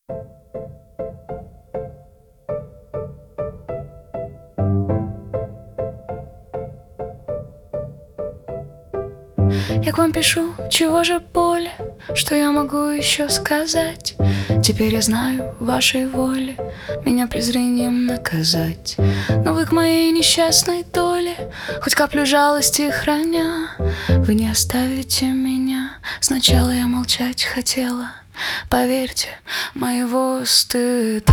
Я к вам пишу, чего же более, что я могу еще сказать? Теперь я знаю вашей воли меня презрением наказать. Но вы к моей несчастной доле хоть каплю жалости храня, вы не оставите меня. Сначала я молчать хотела, поверьте, моего стыда.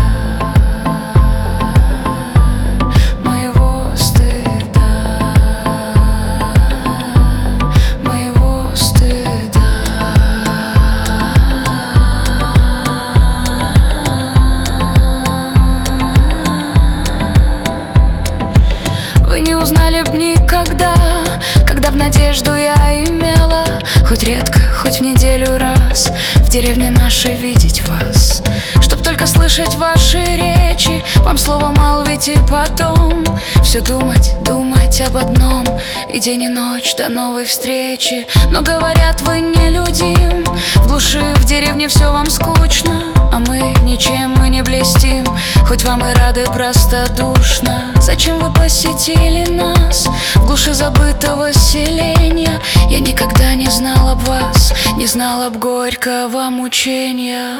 Вы не узнали б никогда, когда в надежду я имела хоть редко, хоть в неделю раз в деревне нашей видеть вас, чтоб только слышать ваши речи, вам слова молвить и потом все думать, думать об одном, и день и ночь до новой встречи. Но говорят, вы не людим, в глуши в деревне все вам скучно, а мы ничем мы не блестим, хоть вам и рады простодушно. Зачем вы посетили нас в глуши забытого селения? Я никогда не знал об вас, не знал об горького мучения.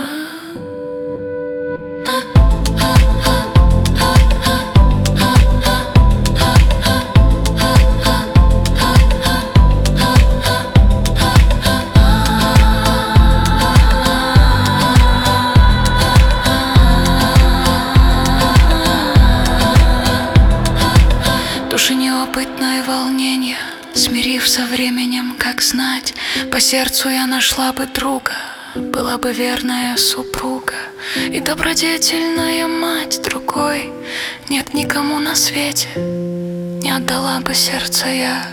Души неопытное волнение, смирив со временем, как знать, по сердцу я нашла бы друга, была бы верная супруга и добродетельная мать. Другой нет никому на свете, не отдала бы сердце я,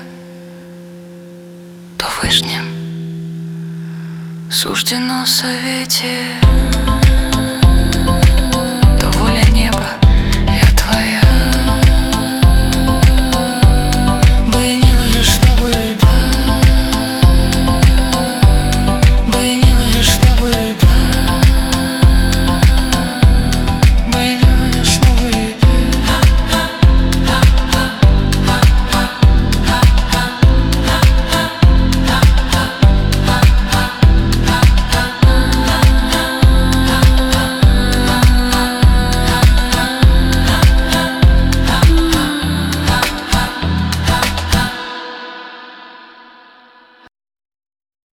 то Вышним суждено совете.